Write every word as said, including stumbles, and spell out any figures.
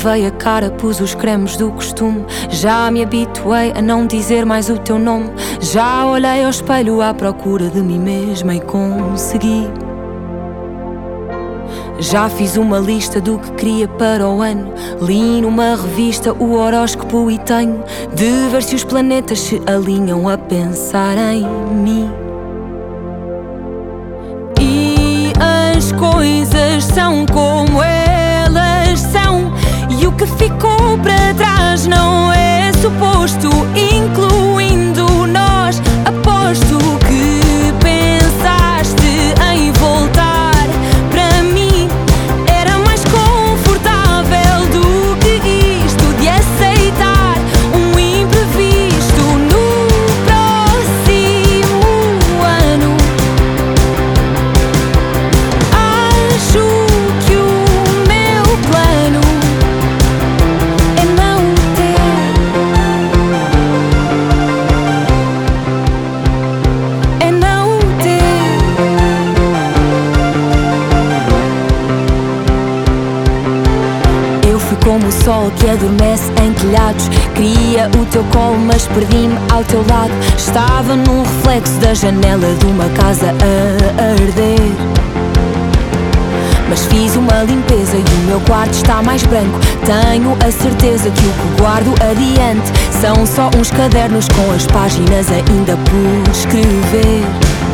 lavei a cara, pus os cremes do costume. Já me habituei a não dizer mais o teu nome. Já olhei ao espelho à procura de mim mesma e consegui. Já fiz uma lista do que queria para o ano. Li numa revista o horóscopo e tenho de ver se os planetas se alinham a pensar em mim. E as coisas são como elas são, e o que ficou para trás não é suposto, incluindo nós. Aposto que pensaste em voltar. Para mim era mais confortável do que isto de aceitar um imprevisto no próximo ano. Acho que o meu plano é não ter, é não ter. Eu fui como o sol que adormece em telhados. Queria o teu colo, mas perdi-me ao teu lado. Estava num reflexo da janela de uma casa a arder. Mas fiz uma limpeza e o meu quarto está mais branco. Tenho a certeza que o que guardo adiante são só uns cadernos com as páginas ainda por escrever.